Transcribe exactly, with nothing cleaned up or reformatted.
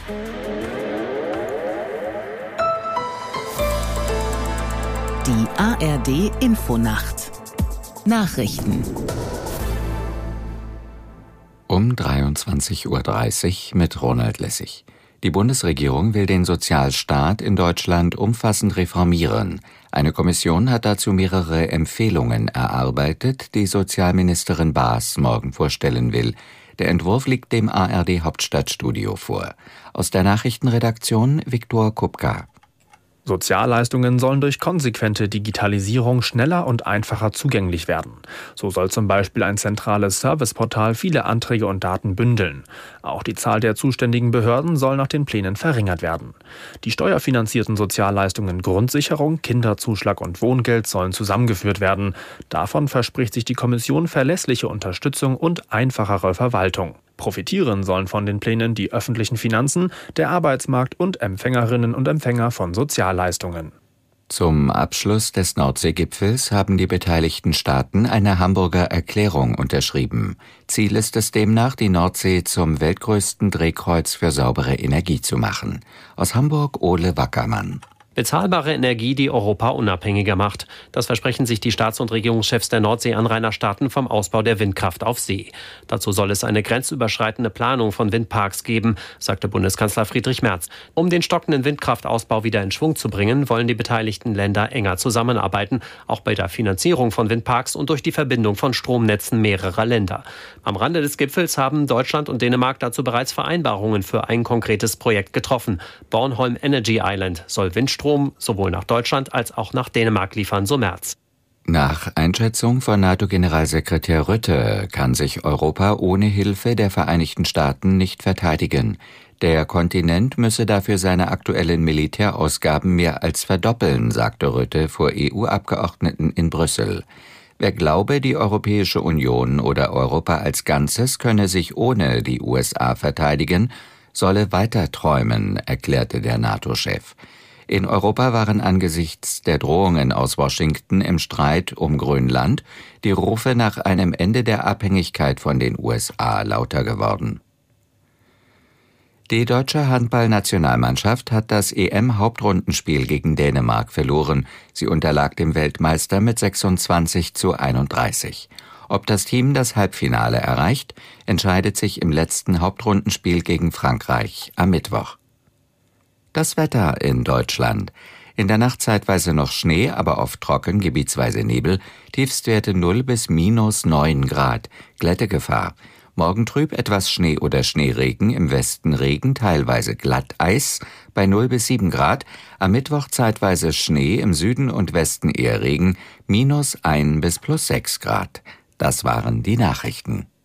Die A R D Infonacht Nachrichten um dreiundzwanzig Uhr dreißig mit Ronald Lessig. Die Bundesregierung will den Sozialstaat in Deutschland umfassend reformieren. Eine Kommission hat dazu mehrere Empfehlungen erarbeitet, die Sozialministerin Baas morgen vorstellen will. Der Entwurf liegt dem A R D Hauptstadtstudio vor. Aus der Nachrichtenredaktion Viktor Kupka. Sozialleistungen sollen durch konsequente Digitalisierung schneller und einfacher zugänglich werden. So soll zum Beispiel ein zentrales Serviceportal viele Anträge und Daten bündeln. Auch die Zahl der zuständigen Behörden soll nach den Plänen verringert werden. Die steuerfinanzierten Sozialleistungen Grundsicherung, Kinderzuschlag und Wohngeld sollen zusammengeführt werden. Davon verspricht sich die Kommission verlässliche Unterstützung und einfachere Verwaltung. Profitieren sollen von den Plänen die öffentlichen Finanzen, der Arbeitsmarkt und Empfängerinnen und Empfänger von Sozialleistungen. Zum Abschluss des Nordseegipfels haben die beteiligten Staaten eine Hamburger Erklärung unterschrieben. Ziel ist es demnach, die Nordsee zum weltgrößten Drehkreuz für saubere Energie zu machen. Aus Hamburg Ole Wackermann. Bezahlbare Energie, die Europa unabhängiger macht. Das versprechen sich die Staats- und Regierungschefs der Nordseeanrainerstaaten vom Ausbau der Windkraft auf See. Dazu soll es eine grenzüberschreitende Planung von Windparks geben, sagte Bundeskanzler Friedrich Merz. Um den stockenden Windkraftausbau wieder in Schwung zu bringen, wollen die beteiligten Länder enger zusammenarbeiten, auch bei der Finanzierung von Windparks und durch die Verbindung von Stromnetzen mehrerer Länder. Am Rande des Gipfels haben Deutschland und Dänemark dazu bereits Vereinbarungen für ein konkretes Projekt getroffen. Bornholm Energy Island soll Windstrom sowohl nach Deutschland als auch nach Dänemark liefern, so Merz. Nach Einschätzung von NATO-Generalsekretär Rutte kann sich Europa ohne Hilfe der Vereinigten Staaten nicht verteidigen. Der Kontinent müsse dafür seine aktuellen Militärausgaben mehr als verdoppeln, sagte Rutte vor E U-Abgeordneten in Brüssel. Wer glaube, die Europäische Union oder Europa als Ganzes könne sich ohne die U S A verteidigen, solle weiter träumen, erklärte der NATO-Chef. In Europa waren angesichts der Drohungen aus Washington im Streit um Grönland die Rufe nach einem Ende der Abhängigkeit von den U S A lauter geworden. Die deutsche Handballnationalmannschaft hat das E M-Hauptrundenspiel gegen Dänemark verloren. Sie unterlag dem Weltmeister mit sechsundzwanzig zu einunddreißig. Ob das Team das Halbfinale erreicht, entscheidet sich im letzten Hauptrundenspiel gegen Frankreich am Mittwoch. Das Wetter in Deutschland. In der Nacht zeitweise noch Schnee, aber oft trocken, gebietsweise Nebel. Tiefstwerte null bis minus neun Grad. Glättegefahr. Morgen trüb, etwas Schnee oder Schneeregen, im Westen Regen, teilweise Glatteis bei null bis sieben Grad. Am Mittwoch zeitweise Schnee, im Süden und Westen eher Regen, minus ein bis plus sechs Grad. Das waren die Nachrichten.